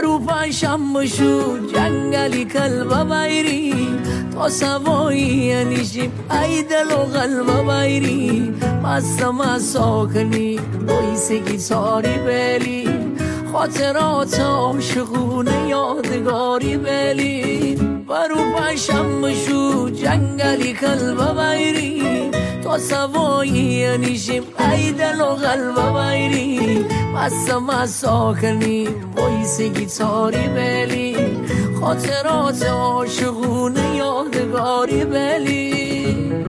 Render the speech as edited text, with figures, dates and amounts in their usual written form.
برو پنشم بشو جنگلی کلبه بیری تا سوایی نیشیم ای دل و قلبه بیری مستم ساکنی بایسه کی ساری بلی خاطرات عاشقونه یادگاری بلی برو پنشم بشو جنگلی کلبه بیری تا سوایی نیشیم ای دل و قلبه بیری مستم ساکنی بایسه کی ساری بلی خاطرات عاشقونه یادگاری بلی